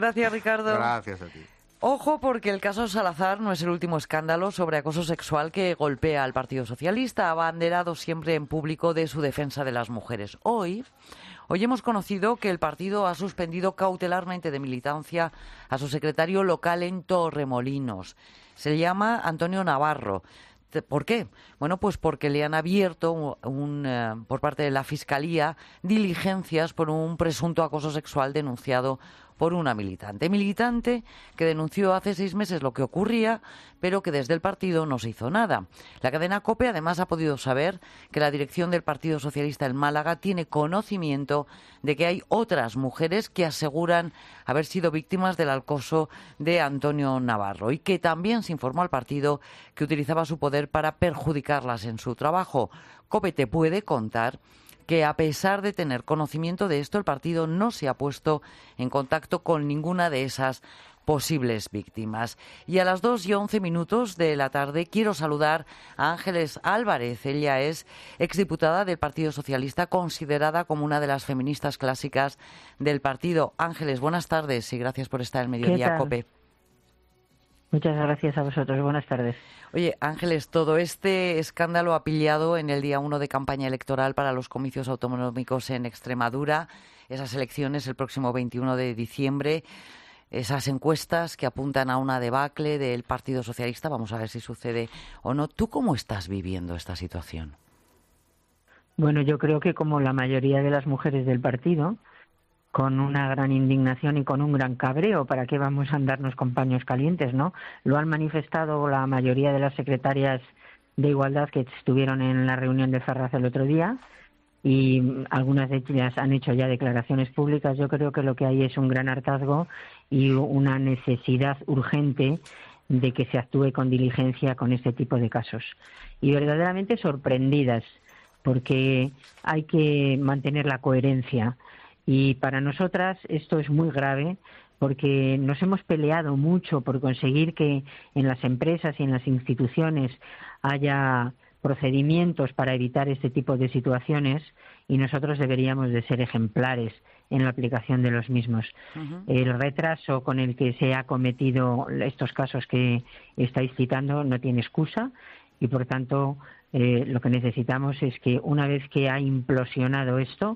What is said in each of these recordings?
Gracias, Ricardo. Gracias a ti. Ojo, porque el caso Salazar no es el último escándalo sobre acoso sexual que golpea al Partido Socialista, abanderado siempre en público de su defensa de las mujeres. Hoy hemos conocido que el partido ha suspendido cautelarmente de militancia a su secretario local en Torremolinos. Se llama Antonio Navarro. ¿Por qué? Bueno, pues porque le han abierto por parte de la Fiscalía diligencias por un presunto acoso sexual denunciado por una militante que denunció hace 6 meses lo que ocurría, pero que desde el partido no se hizo nada. La cadena COPE además ha podido saber que la dirección del Partido Socialista en Málaga tiene conocimiento de que hay otras mujeres que aseguran haber sido víctimas del acoso de Antonio Navarro y que también se informó al partido que utilizaba su poder para perjudicarlas en su trabajo. COPE te puede contar que a pesar de tener conocimiento de esto, el partido no se ha puesto en contacto con ninguna de esas posibles víctimas. Y a las 2:11 de la tarde quiero saludar a Ángeles Álvarez. Ella es exdiputada del Partido Socialista, considerada como una de las feministas clásicas del partido. Ángeles, buenas tardes y gracias por estar en Mediodía COPE. Muchas gracias a vosotros. Buenas tardes. Oye, Ángeles, todo este escándalo ha pillado en el día 1 de campaña electoral para los comicios autonómicos en Extremadura, esas elecciones el próximo 21 de diciembre, esas encuestas que apuntan a una debacle del Partido Socialista. Vamos a ver si sucede o no. ¿Tú cómo estás viviendo esta situación? Bueno, yo creo que como la mayoría de las mujeres del partido, con una gran indignación y con un gran cabreo. ¿Para qué vamos a andarnos con paños calientes, no? Lo han manifestado la mayoría de las secretarias de Igualdad que estuvieron en la reunión de Ferraz el otro día y algunas de ellas han hecho ya declaraciones públicas. Yo creo que lo que hay es un gran hartazgo y una necesidad urgente de que se actúe con diligencia con este tipo de casos. Y verdaderamente sorprendidas, porque hay que mantener la coherencia. Y para nosotras esto es muy grave porque nos hemos peleado mucho por conseguir que en las empresas y en las instituciones haya procedimientos para evitar este tipo de situaciones y nosotros deberíamos de ser ejemplares en la aplicación de los mismos. Uh-huh. El retraso con el que se ha cometido estos casos que estáis citando no tiene excusa y, por tanto, lo que necesitamos es que una vez que ha implosionado esto,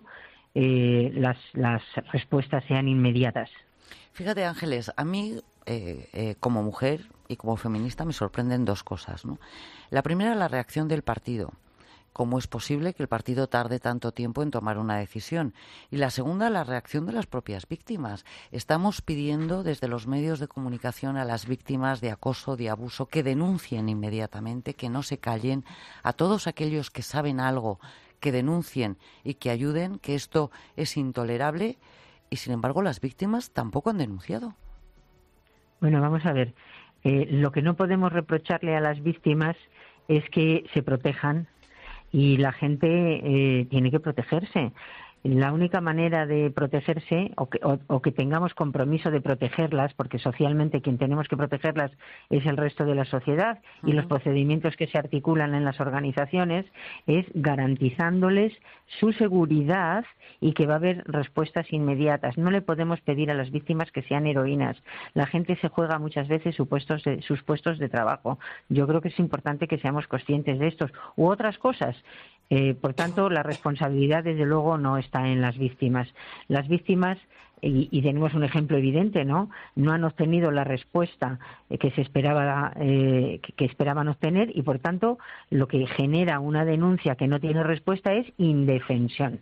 las respuestas sean inmediatas. Fíjate, Ángeles, a mí como mujer y como feminista me sorprenden 2 cosas, ¿no? La primera, la reacción del partido. ¿Cómo es posible que el partido tarde tanto tiempo en tomar una decisión? Y la segunda, la reacción de las propias víctimas. Estamos pidiendo desde los medios de comunicación a las víctimas de acoso, de abuso, que denuncien inmediatamente, que no se callen, a todos aquellos que saben algo, que denuncien y que ayuden, que esto es intolerable y, sin embargo, las víctimas tampoco han denunciado. Bueno, vamos a ver. Lo que no podemos reprocharle a las víctimas es que se protejan y la gente tiene que protegerse. La única manera de protegerse o que tengamos compromiso de protegerlas, porque socialmente quien tenemos que protegerlas es el resto de la sociedad y los procedimientos que se articulan en las organizaciones, es garantizándoles su seguridad y que va a haber respuestas inmediatas. No le podemos pedir a las víctimas que sean heroínas. La gente se juega muchas veces sus puestos de trabajo. Yo creo que es importante que seamos conscientes de estos u otras cosas. Por tanto, la responsabilidad, desde luego, no está en las víctimas. Las víctimas, y tenemos un ejemplo evidente, ¿no? No han obtenido la respuesta que se esperaba, que esperaban obtener, y por tanto, lo que genera una denuncia que no tiene respuesta es indefensión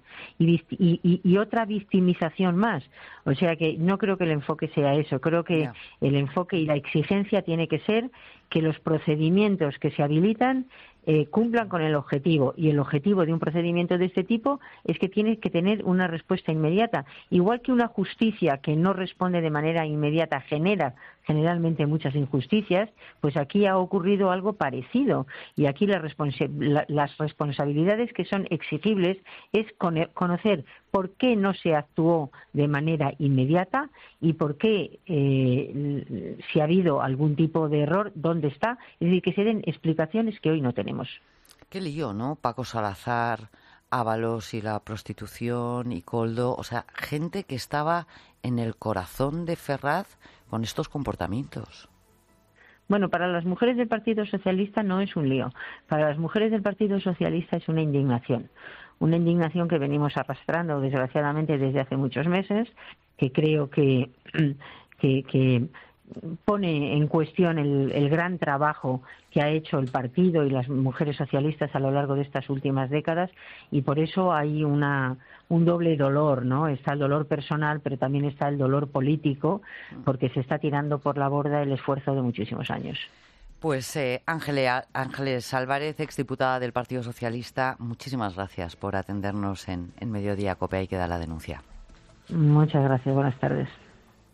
y otra victimización más. O sea que no creo que el enfoque sea eso. Creo que el enfoque y la exigencia tiene que ser que los procedimientos que se habilitan cumplan con el objetivo, y el objetivo de un procedimiento de este tipo es que tiene que tener una respuesta inmediata, igual que una justicia que no responde de manera inmediata genera generalmente muchas injusticias. Pues aquí ha ocurrido algo parecido y aquí las responsabilidades que son exigibles es conocer por qué no se actuó de manera inmediata y por qué, si ha habido algún tipo de error, dónde está. Es decir, que se den explicaciones que hoy no tenemos. Qué lío, ¿no? Paco Salazar, Ábalos y la prostitución y Koldo, o sea, gente que estaba en el corazón de Ferraz con estos comportamientos. Bueno, para las mujeres del Partido Socialista no es un lío. Para las mujeres del Partido Socialista es una indignación que venimos arrastrando, desgraciadamente, desde hace muchos meses, que creo que pone en cuestión el gran trabajo que ha hecho el partido y las mujeres socialistas a lo largo de estas últimas décadas, y por eso hay un doble dolor, ¿no? Está el dolor personal, pero también está el dolor político, porque se está tirando por la borda el esfuerzo de muchísimos años. Pues Ángeles Álvarez, exdiputada del Partido Socialista, muchísimas gracias por atendernos en Mediodía Cope. Ahí queda la denuncia. Muchas gracias, buenas tardes.